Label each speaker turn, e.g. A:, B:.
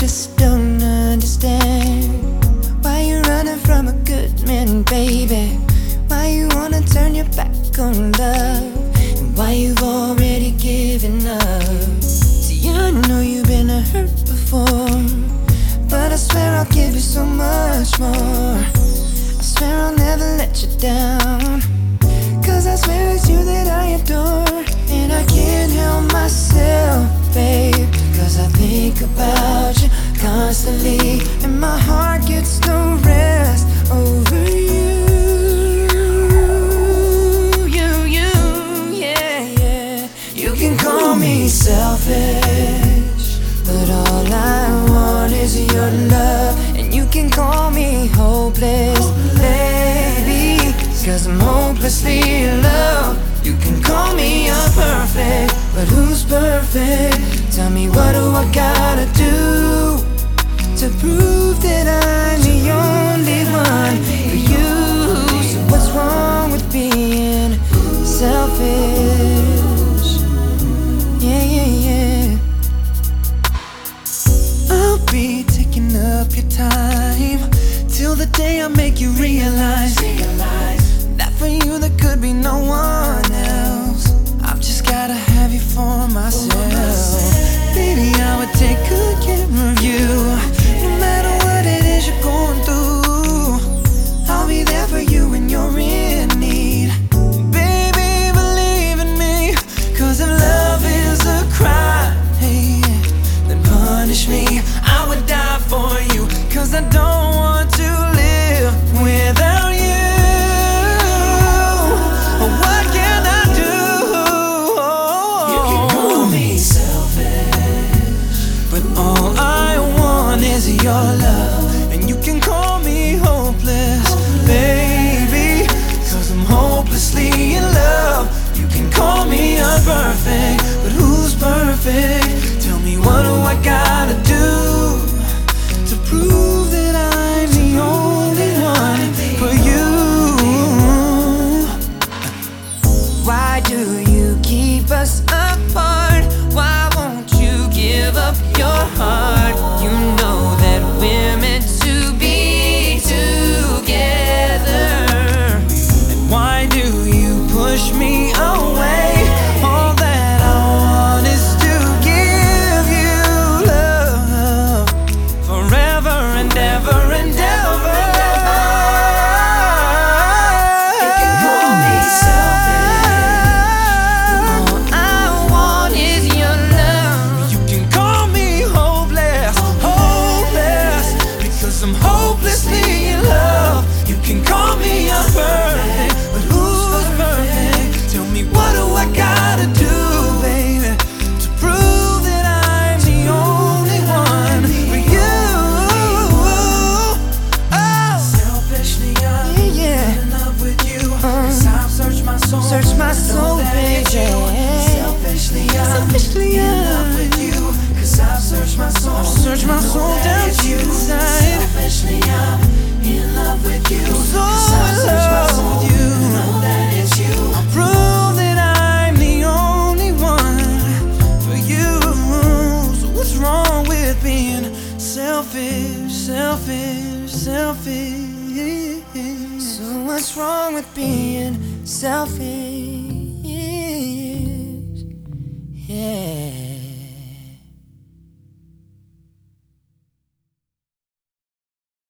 A: just don't understand why you're running from a good man, baby. Why you wanna turn your back on love, and why you've already given up. See, I know you've been hurt before, but I swear I'll give you so much more. I swear I'll never let you down, 'cause I swear it's you that I adore. And I can't help myself, babe, 'cause I think about you constantly, and my heart gets no rest over you. You can call me selfish, but all I want is your love. And you can call me hopeless, baby, 'cause I'm hopelessly in love. You can call me imperfect, but who's perfect? Tell me, what do I gotta do to prove that I'm the only one for you? So what's wrong with being selfish? Yeah. I'll be taking up your time till the day I make you realize that for you there could be no one else. I've just gotta have you for myself. Baby, I would take good care of you, no matter what it is you're going through. I'll be there for you when you're in need. Baby, believe in me, 'cause if love is a crime, hey, then punish me. I would die for you, 'cause I don't want to live without you. What can I do? You can call me selfish, but all I want is your love. And you can call me hopeless, baby, 'cause I'm hopelessly in love. You can call me imperfect, but who's perfect? Tell me, what do I gotta do to prove that I'm the only one for you? Why do you keep us apart? Why won't you give up your heart? You know that we're meant to be together. And why do you push me away? All that I want is to give you love forever and ever and ever. You can call me selfish, all I want is your love. You can call me hopeless, because I'm hopelessly in love. You can call me imperfect, but who's perfect? Tell me, what do I gotta do, baby, to prove that I'm the only one for you? Oh, selfishly I'm in love with you, 'cause I've searched my soul, baby. Selfishly I'm in love with you, 'cause I've searched my soul, down deep inside. Selfishly I'm in love with you, 'cause I've searched my soul, you know that it's you. Prove that I'm the only one for you. So what's wrong with being selfish? So what's wrong with being selfish?